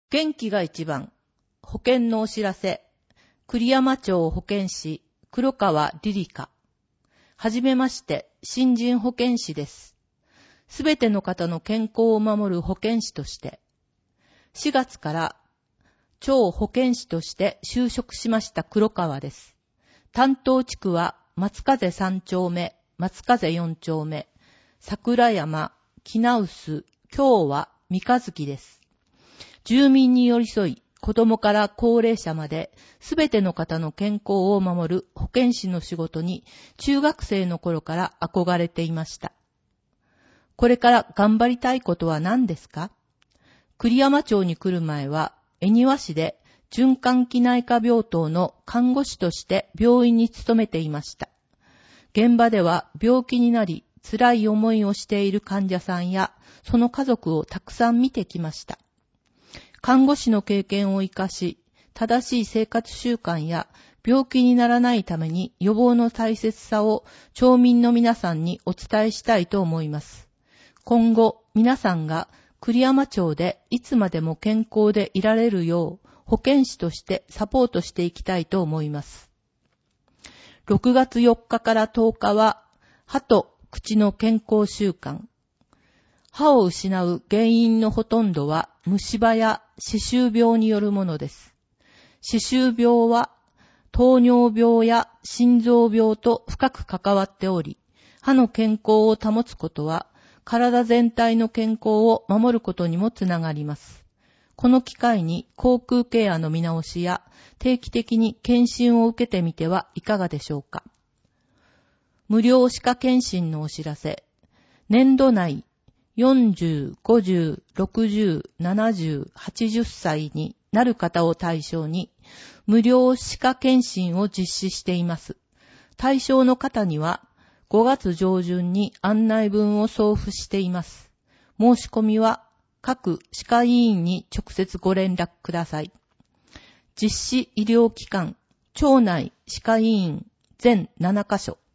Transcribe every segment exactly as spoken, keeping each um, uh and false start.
元気が一番、保険のお知らせ、栗山町保健師、黒川リリカ。はじめまして、新人保健師です。すべての方の健康を守る保健師として、しがつから町保健師として就職しました黒川です。担当地区は松風三丁目、松風四丁目、桜山、木直須、京和、三日月です。住民に寄り添い、子供から高齢者まで、すべての方の健康を守る保健師の仕事に、中学生の頃から憧れていました。これから頑張りたいことは何ですか？栗山町に来る前は、恵庭市で循環器内科病棟の看護師として病院に勤めていました。現場では病気になり、辛い思いをしている患者さんや、その家族をたくさん見てきました。看護師の経験を生かし、正しい生活習慣や病気にならないために予防の大切さを町民の皆さんにお伝えしたいと思います。今後、皆さんが栗山町でいつまでも健康でいられるよう保健師としてサポートしていきたいと思います。ろくがつよっかからとおかは歯と口の健康週間。歯を失う原因のほとんどは虫歯や歯周病によるものです。歯周病は糖尿病や心臓病と深く関わっており、歯の健康を保つことは体全体の健康を守ることにもつながります。この機会に口腔ケアの見直しや定期的に検診を受けてみてはいかがでしょうか。無料歯科検診のお知らせ。年度内よんじゅう、ごじゅう、ろくじゅう、ななじゅう、はちじゅっさいになる方を対象に無料歯科検診を実施しています。対象の方にはごがつ上旬に案内文を送付しています。申し込みは各歯科医院に直接ご連絡ください。実施医療機関、町内歯科医院全ななかしょ。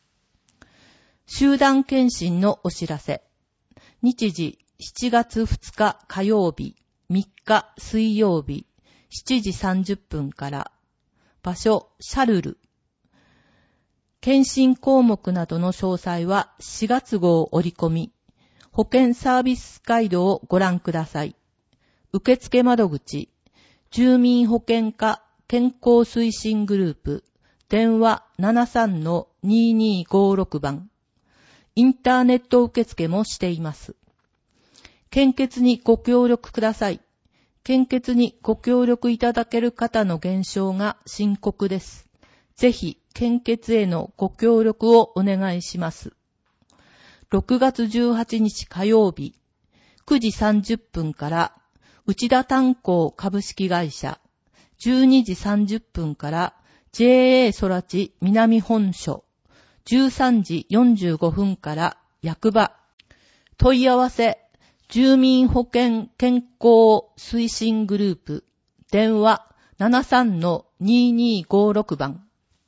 集団検診のお知らせ。日時しちがつふつか火曜日、みっか水曜日、しちじさんじゅっぷんから。場所、シャルル。検診項目などの詳細はしがつ号折り込み、保健サービスガイドをご覧ください。受付窓口、住民保健課健康推進グループ、電話 ななさんのにーにーごーろく 番。インターネット受付もしています。献血にご協力ください。献血にご協力いただける方の減少が深刻です。ぜひ、献血へのご協力をお願いします。ろくがつじゅうはちにち火曜日、くじさんじゅっぷんから、内田炭鉱株式会社、じゅうにじさんじゅっぷんから、ジェーエー 空知南本所、じゅうさんじよんじゅうごふんから役場。問い合わせ、住民保健健康推進グループ、電話 ななさんのにーにーごーろく 番。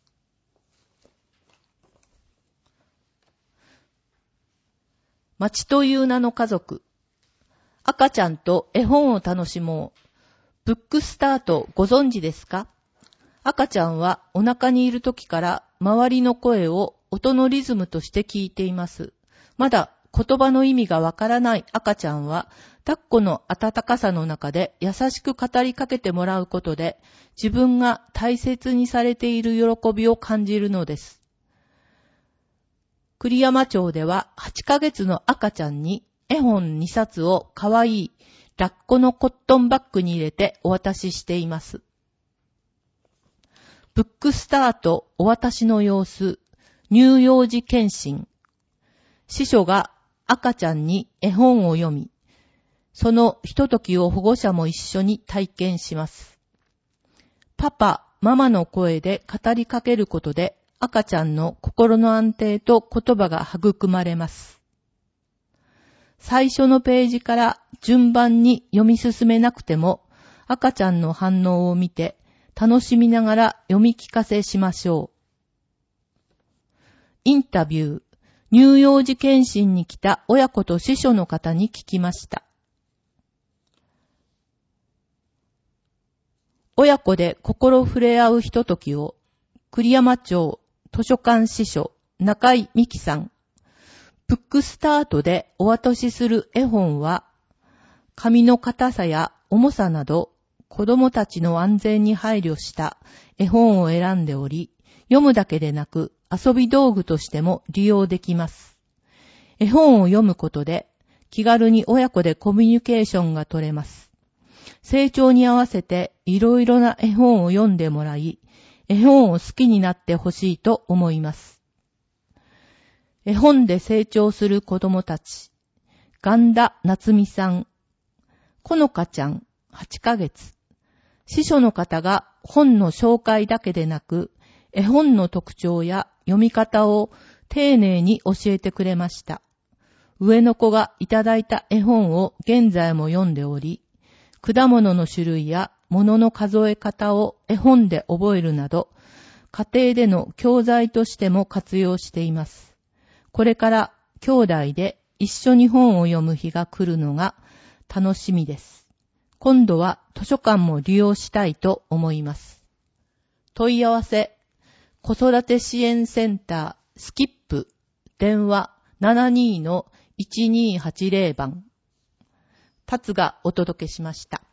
町という名の家族。赤ちゃんと絵本を楽しもう。ブックスタートご存知ですか？赤ちゃんはお腹にいる時から周りの声を音のリズムとして聞いています。まだ言葉の意味がわからない赤ちゃんは、抱っこの温かさの中で優しく語りかけてもらうことで、自分が大切にされている喜びを感じるのです。栗山町でははちかげつの赤ちゃんに絵本にさつをかわいいラッコのコットンバッグに入れてお渡ししています。ブックスタートお渡しの様子、乳幼児検診。司書が赤ちゃんに絵本を読み、そのひとときを保護者も一緒に体験します。パパ、ママの声で語りかけることで赤ちゃんの心の安定と言葉が育まれます。最初のページから順番に読み進めなくても赤ちゃんの反応を見て楽しみながら読み聞かせしましょう。インタビュー、乳幼児検診に来た親子と司書の方に聞きました。 親子で心触れ合うひとときを、栗山町図書館司書中井美希さん。ブックスタートでお渡しする絵本は、紙の硬さや重さなど、子供たちの安全に配慮した絵本を選んでおり、読むだけでなく遊び道具としても利用できます。絵本を読むことで気軽に親子でコミュニケーションが取れます。成長に合わせていろいろな絵本を読んでもらい、絵本を好きになってほしいと思います。絵本で成長する子供たち。神田夏美さん。このかちゃんはちかげつ。司書の方が本の紹介だけでなく、絵本の特徴や読み方を丁寧に教えてくれました。上の子がいただいた絵本を現在も読んでおり、果物の種類や物の数え方を絵本で覚えるなど、家庭での教材としても活用しています。これから兄弟で一緒に本を読む日が来るのが楽しみです。今度は図書館も利用したいと思います。問い合わせ、子育て支援センタースキップ、電話 ななにーのいちにーはちぜろ 番。タツがお届けしました。